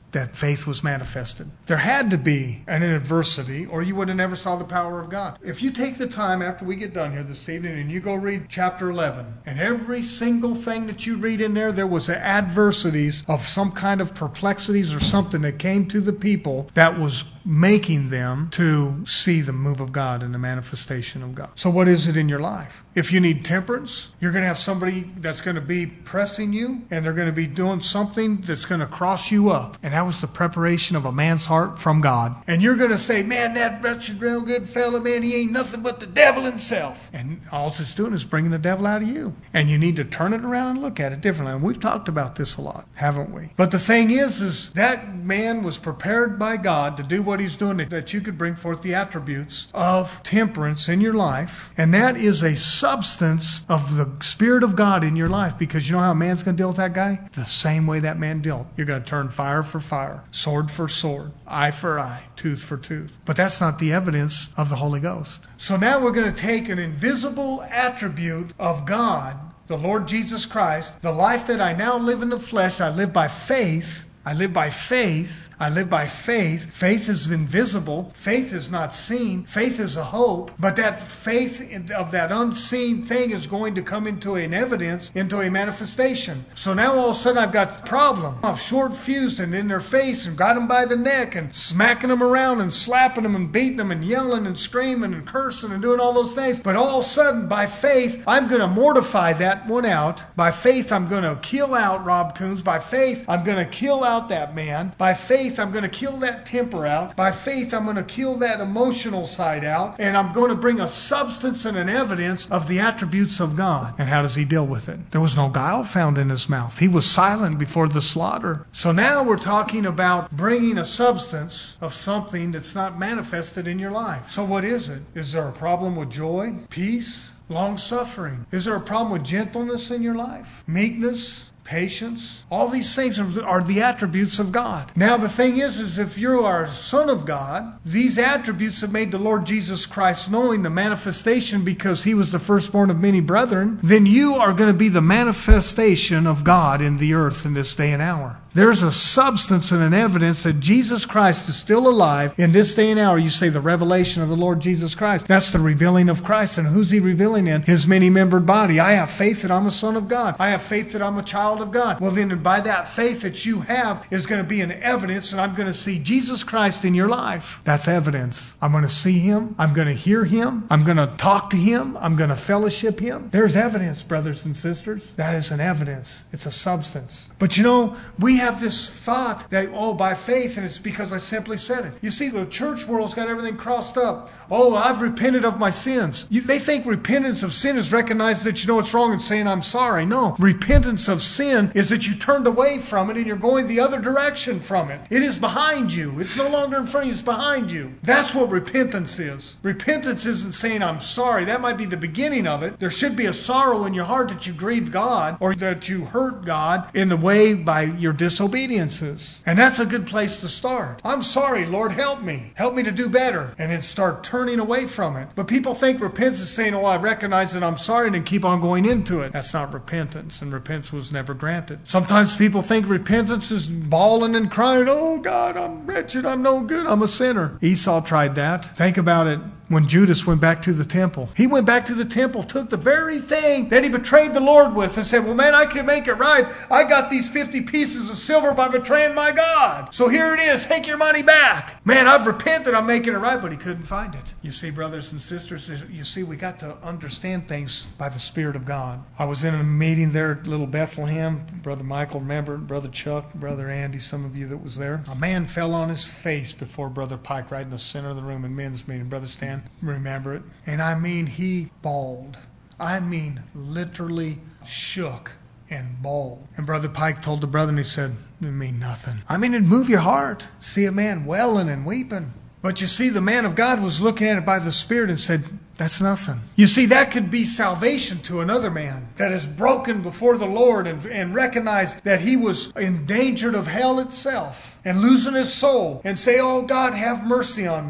that faith was manifested. There had to be an adversity, or you would have never saw the power of God. If you take the time after we get done here this evening and you go read chapter 11, and every single thing that you read in there was adversities of some kind of perplexities or something that came to the people that was making them to see the move of God and the manifestation of God. So what is it in your life? If you need temperance, you're going to have somebody that's going to be pressing you, and they're going to be doing something that's going to cross you up. And that was the preparation of a man's heart from God. And you're going to say, man, that wretched, real good fella, man, he ain't nothing but the devil himself. And all it's doing is bringing the devil out of you. And you need to turn it around and look at it differently. And we've talked about this a lot, haven't we? But the thing is that man was prepared by God to do what he's doing, that you could bring forth the attributes of temperance in your life. And that is a substance of the Spirit of God in your life, because you know how a man's going to deal with that guy? The same way that man dealt. You're going to turn fire for fire, sword for sword, eye for eye, tooth for tooth. But that's not the evidence of the Holy Ghost. So now we're going to take an invisible attribute of God, the Lord Jesus Christ. The life that I now live in the flesh, I live by faith. I live by faith. I live by faith. Faith is invisible. Faith is not seen. Faith is a hope. But that faith of that unseen thing is going to come into an evidence, into a manifestation. So now all of a sudden I've got the problem. I've short fused and in their face and got them by the neck and smacking them around and slapping them and beating them and yelling and screaming and cursing and doing all those things. But all of a sudden, by faith, I'm going to mortify that one out. By faith, I'm going to kill out Rob Coons. By faith, I'm going to kill out that man. By faith, I'm going to kill that temper out. By faith, I'm going to kill that emotional side out. And I'm going to bring a substance and an evidence of the attributes of God. And how does he deal with it? There was no guile found in his mouth. He was silent before the slaughter. So now we're talking about bringing a substance of something that's not manifested in your life. So what is it? Is there a problem with joy, peace, long-suffering? Is there a problem with gentleness in your life? Meekness? Patience? All these things are the attributes of God. Now the thing is if you are a son of God, these attributes have made the Lord Jesus Christ knowing the manifestation, because he was the firstborn of many brethren. Then you are going to be the manifestation of God in the earth in this day and hour. There's a substance and an evidence that Jesus Christ is still alive in this day and hour. You say the revelation of the Lord Jesus Christ. That's the revealing of Christ. And who's he revealing in? His many-membered body. I have faith that I'm a son of God. I have faith that I'm a child of God. Well, then by that faith that you have is going to be an evidence, and I'm going to see Jesus Christ in your life. That's evidence. I'm going to see him. I'm going to hear him. I'm going to talk to him. I'm going to fellowship him. There's evidence, brothers and sisters. That is an evidence. It's a substance. But you know, we have this thought that, by faith, and it's because I simply said it. You see, the church world's got everything crossed up. I've repented of my sins. They think repentance of sin is recognize that you know it's wrong and saying I'm sorry. No. Repentance of sin is that you turned away from it and you're going the other direction from it. It is behind you. It's no longer in front of you. It's behind you. That's what repentance is. Repentance isn't saying I'm sorry. That might be the beginning of it. There should be a sorrow in your heart that you grieved God or that you hurt God in the way by your disobediences. And that's a good place to start. I'm sorry, Lord, help me. Help me to do better. And then start turning away from it. But people think repentance is saying, I recognize that I'm sorry, and then keep on going into it. That's not repentance, and repentance was never granted. Sometimes people think repentance is bawling and crying, oh God, I'm wretched, I'm no good, I'm a sinner. Esau tried that. Think about it. When Judas went back to the temple, he went back to the temple, took the very thing that he betrayed the Lord with and said, well, man, I can make it right. I got these 50 pieces of silver by betraying my God. So here it is. Take your money back. Man, I've repented. I'm making it right. But he couldn't find it. You see, brothers and sisters, we got to understand things by the Spirit of God. I was in a meeting there at Little Bethlehem. Brother Michael, remember, Brother Chuck, Brother Andy, some of you that was there. A man fell on his face before Brother Pike right in the center of the room in men's meeting. Brother Stan, remember it? And I mean, he bawled. I mean, literally shook and bawled. And Brother Pike told the brother, and he said, it mean nothing. I mean, it'd move your heart. See a man wailing and weeping. But you see, the man of God was looking at it by the Spirit and said, that's nothing. You see, that could be salvation to another man that is broken before the Lord and recognized that he was endangered of hell itself and losing his soul and say, oh God, have mercy on me.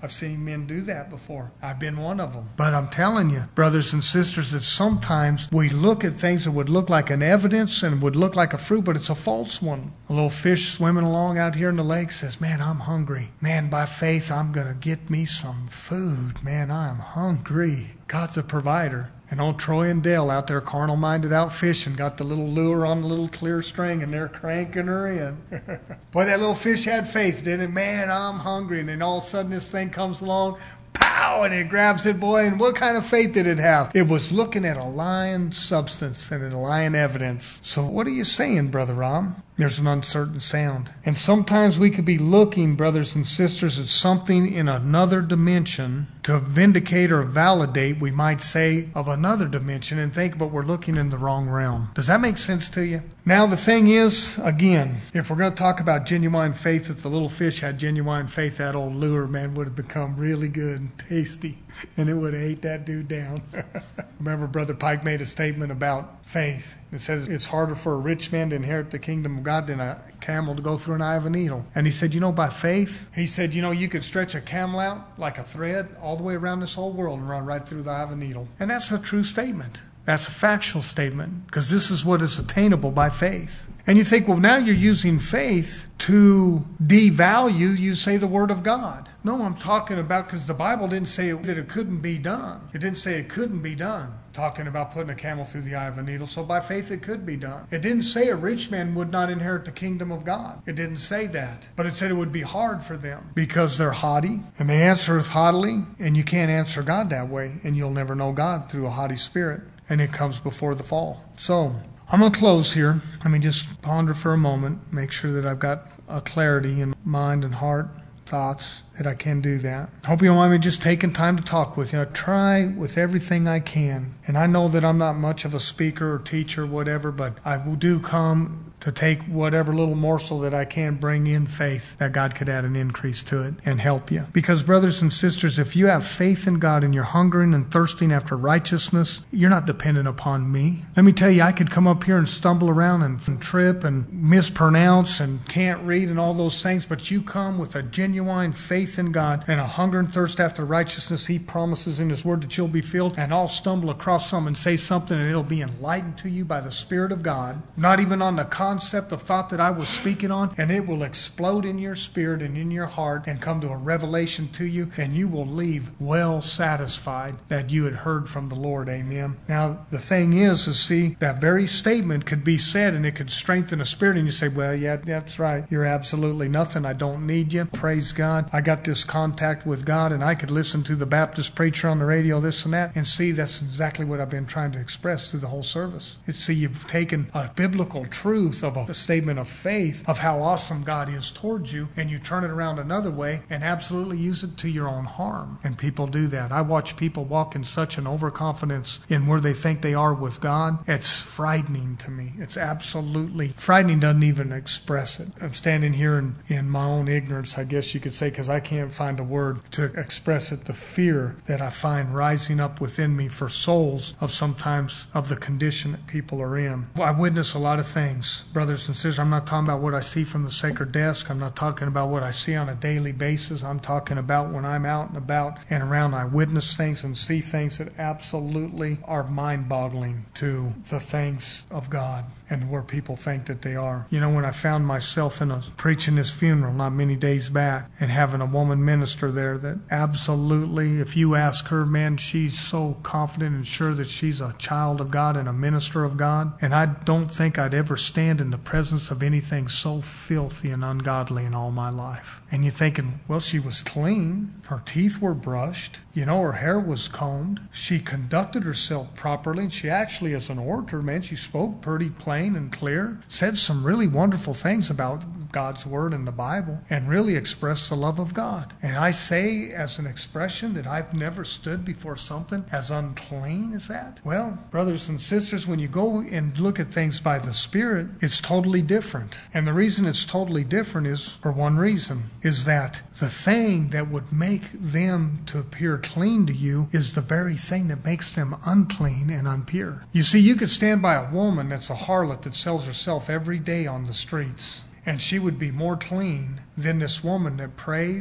I've seen men do that before. I've been one of them. But I'm telling you, brothers and sisters, that sometimes we look at things that would look like an evidence and would look like a fruit, but it's a false one. A little fish swimming along out here in the lake says, man, I'm hungry. Man, by faith, I'm going to get me some food. Man, I'm hungry. God's a provider. And old Troy and Dale out there carnal-minded out fishing, got the little lure on the little clear string, and they're cranking her in. Boy, that little fish had faith, didn't it? Man, I'm hungry. And then all of a sudden this thing comes along, pow, and it grabs it, boy. And what kind of faith did it have? It was looking at a lying substance and a lying evidence. So what are you saying, Brother Rob? There's an uncertain sound. And sometimes we could be looking, brothers and sisters, at something in another dimension to vindicate or validate, we might say, of another dimension and think, but we're looking in the wrong realm. Does that make sense to you? Now, the thing is, again, if we're going to talk about genuine faith, if the little fish had genuine faith, that old lure, man, would have become really good and tasty, and it would have ate that dude down. Remember, Brother Pike made a statement about faith. It says it's harder for a rich man to inherit the kingdom of God than a camel to go through an eye of a needle. And he said, by faith, he said, you could stretch a camel out like a thread all the way around this whole world and run right through the eye of a needle. And that's a true statement. That's a factual statement, because this is what is attainable by faith. And you think, well, now you're using faith to devalue, you say, the Word of God. No, I'm talking about, because the Bible didn't say that it couldn't be done. It didn't say it couldn't be done. Talking about putting a camel through the eye of a needle. So by faith it could be done. It didn't say a rich man would not inherit the kingdom of God. It didn't say that. But it said it would be hard for them because they're haughty and they answereth haughtily, and you can't answer God that way, and you'll never know God through a haughty spirit. And it comes before the fall. So I'm going to close here. Let me just ponder for a moment, make sure that I've got a clarity in mind and heart, thoughts, that I can do that. I hope you don't mind me just taking time to talk with you. I try with everything I can. And I know that I'm not much of a speaker or teacher or whatever, but I do come to take whatever little morsel that I can bring in faith that God could add an increase to it and help you. Because brothers and sisters, if you have faith in God and you're hungering and thirsting after righteousness, you're not dependent upon me. Let me tell you, I could come up here and stumble around and trip and mispronounce and can't read and all those things, but you come with a genuine faith in God and a hunger and thirst after righteousness. He promises in His Word that you'll be filled, and I'll stumble across some and say something and it'll be enlightened to you by the Spirit of God, not even on the concept of thought that I was speaking on, and it will explode in your spirit and in your heart and come to a revelation to you, and you will leave well satisfied that you had heard from the Lord. Amen. Now, the thing is, see, that very statement could be said and it could strengthen a spirit, and you say, well, yeah, that's right. You're absolutely nothing. I don't need you. Praise God. I got this contact with God, and I could listen to the Baptist preacher on the radio, this and that, and see, that's exactly what I've been trying to express through the whole service. See, you've taken a biblical truth of a statement of faith of how awesome God is towards you, and you turn it around another way and absolutely use it to your own harm. And people do that. I watch people walk in such an overconfidence in where they think they are with God. It's frightening to me. It's absolutely frightening. Doesn't even express it. I'm standing here in my own ignorance, I guess you could say, because I can't find a word to express it. The fear that I find rising up within me for souls of sometimes of the condition that people are in. I witness a lot of things, brothers and sisters. I'm not talking about what I see from the sacred desk. I'm not talking about what I see on a daily basis. I'm talking about when I'm out and about and around, I witness things and see things that absolutely are mind-boggling to the things of God and where people think that they are. When I found myself preaching this funeral not many days back and having a woman minister there that absolutely, if you ask her, man, she's so confident and sure that she's a child of God and a minister of God. And I don't think I'd ever stand in the presence of anything so filthy and ungodly in all my life. And you're thinking, well, she was clean. Her teeth were brushed. Her hair was combed. She conducted herself properly. And she actually, as an orator, man, she spoke pretty plain and clear. Said some really wonderful things about God's Word and the Bible, and really expressed the love of God. And I say as an expression that I've never stood before something as unclean as that. Well, brothers and sisters, when you go and look at things by the Spirit, it's totally different. And the reason it's totally different is, for one reason, is that the thing that would make them to appear clean to you is the very thing that makes them unclean and impure. You see, you could stand by a woman that's a harlot that sells herself every day on the streets, and she would be more clean than this woman that prays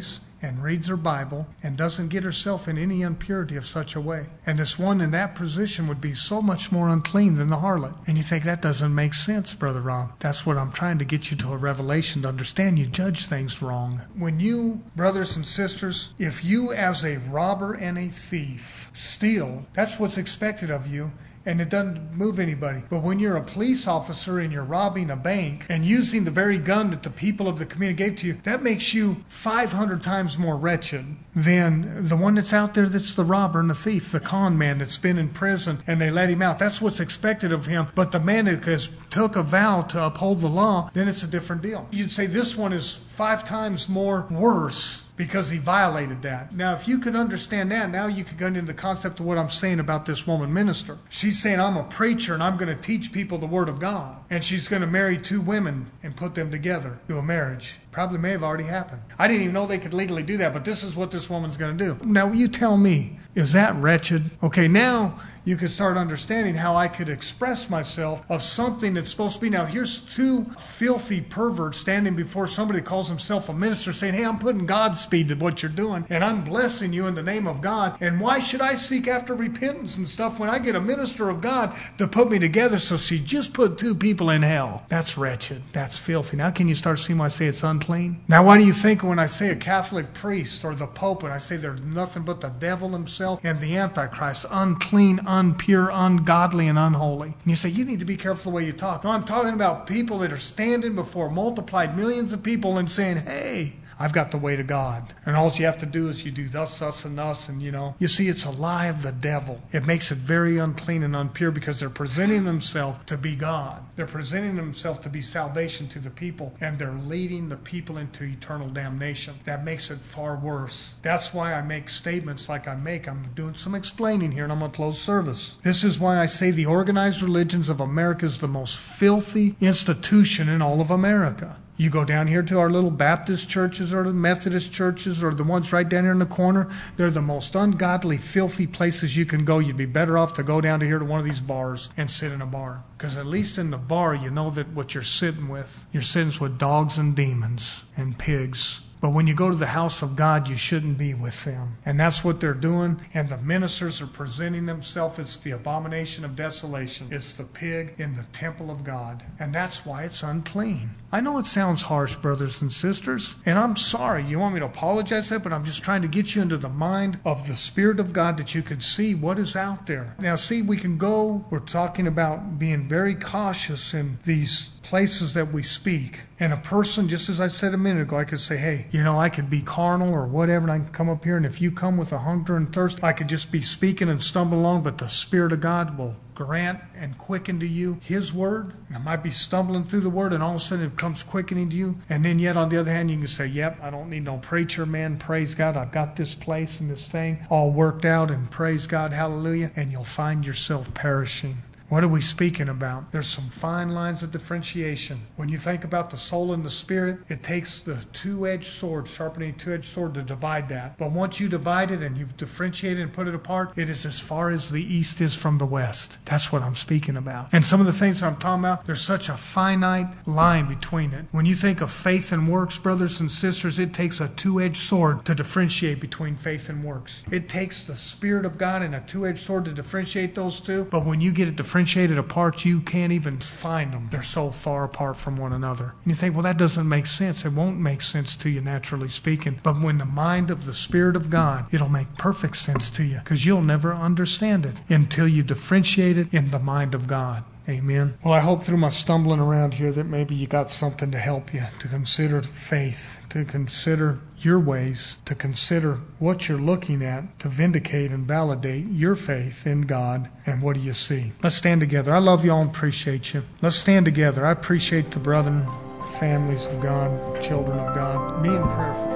and reads her Bible and doesn't get herself in any impurity of such a way. And this one in that position would be so much more unclean than the harlot. And you think that doesn't make sense, Brother Rob. That's what I'm trying to get you to a revelation to understand. You judge things wrong. When you, brothers and sisters, if you as a robber and a thief steal, that's what's expected of you. And it doesn't move anybody. But when you're a police officer and you're robbing a bank and using the very gun that the people of the community gave to you, that makes you 500 times more wretched than the one that's out there that's the robber and the thief, the con man that's been in prison and they let him out. That's what's expected of him. But the man that has took a vow to uphold the law, then it's a different deal. You'd say this one is 5 times more worse because he violated that. Now, if you could understand that, now you could go into the concept of what I'm saying about this woman minister. She's saying, I'm a preacher and I'm going to teach people the Word of God. And she's going to marry 2 women and put them together to a marriage. Probably may have already happened. I didn't even know they could legally do that, but this is what this woman's going to do. Now, you tell me, is that wretched? Okay, now you could start understanding how I could express myself of something that's supposed to be. Now, here's 2 filthy perverts standing before somebody that calls himself a minister saying, hey, I'm putting Godspeed to what you're doing, and I'm blessing you in the name of God. And why should I seek after repentance and stuff when I get a minister of God to put me together? So she just put 2 people in hell. That's wretched. That's filthy. Now, can you start seeing why I say it's unclean? Now, why do you think when I say a Catholic priest or the Pope, and I say they're nothing but the devil himself and the Antichrist, unclean, unpure, ungodly, and unholy? And you say, you need to be careful the way you talk. No, I'm talking about people that are standing before multiplied millions of people and saying, hey, I've got the way to God. And all you have to do is you do thus, thus, and thus, and You see, it's a lie of the devil. It makes it very unclean and unpure because they're presenting themselves to be God. They're presenting themselves to be salvation to the people, and they're leading the people into eternal damnation. That makes it far worse. That's why I make statements like I make. I'm doing some explaining here, and I'm going to close service. This is why I say the organized religions of America is the most filthy institution in all of America. You go down here to our little Baptist churches or the Methodist churches or the ones right down here in the corner. They're the most ungodly, filthy places you can go. You'd be better off to go down to here to one of these bars and sit in a bar. Because at least in the bar, you know that what you're sitting with. You're sitting with dogs and demons and pigs. But when you go to the house of God, you shouldn't be with them. And that's what they're doing. And the ministers are presenting themselves as the abomination of desolation. It's the pig in the temple of God. And that's why it's unclean. I know it sounds harsh, brothers and sisters. And I'm sorry. You want me to apologize for that? But I'm just trying to get you into the mind of the Spirit of God that you can see what is out there. Now, see, we're talking about being very cautious in these places that we speak. And a person, just as I said a minute ago, I could say, hey, I could be carnal or whatever, and I can come up here, and if you come with a hunger and thirst, I could just be speaking and stumble along, but the Spirit of God will grant and quicken to you His Word. And I might be stumbling through the Word, and all of a sudden it comes quickening to you. And then yet on the other hand, you can say, yep, I don't need no preacher, man. Praise God. I've got this place and this thing all worked out, and praise God, hallelujah. And you'll find yourself perishing. What are we speaking about? There's some fine lines of differentiation. When you think about the soul and the spirit, it takes the two-edged sword, sharpening a two-edged sword to divide that. But once you divide it and you've differentiated and put it apart, it is as far as the east is from the west. That's what I'm speaking about. And some of the things that I'm talking about, there's such a finite line between it. When you think of faith and works, brothers and sisters, it takes a two-edged sword to differentiate between faith and works. It takes the Spirit of God and a two-edged sword to differentiate those two. But when you get it differentiated apart, you can't even find them. They're so far apart from one another. And you think, well, that doesn't make sense. It won't make sense to you, naturally speaking. But when the mind of the Spirit of God, it'll make perfect sense to you, because you'll never understand it until you differentiate it in the mind of God. Amen. Well, I hope through my stumbling around here that maybe you got something to help you to consider faith, to consider your ways, to consider what you're looking at, to vindicate and validate your faith in God. And what do you see? Let's stand together. I love you all and appreciate you. Let's stand together. I appreciate the brethren, families of God, children of God, being prayerful.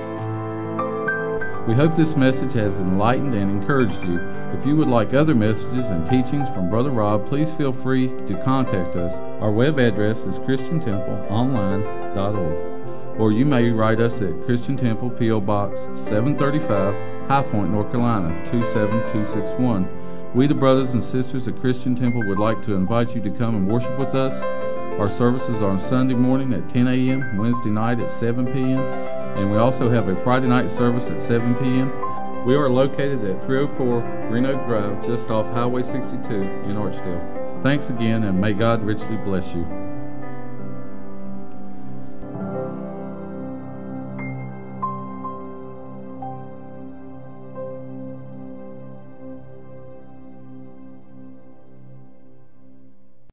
We hope this message has enlightened and encouraged you. If you would like other messages and teachings from Brother Rob, please feel free to contact us. Our web address is christiantempleonline.org. Or you may write us at Christian Temple, P.O. Box 735, High Point, North Carolina, 27261. We, the brothers and sisters at Christian Temple, would like to invite you to come and worship with us. Our services are on Sunday morning at 10 a.m., Wednesday night at 7 p.m., And we also have a Friday night service at 7 p.m. We are located at 304 Green Oak Drive, just off Highway 62 in Archdale. Thanks again, and may God richly bless you.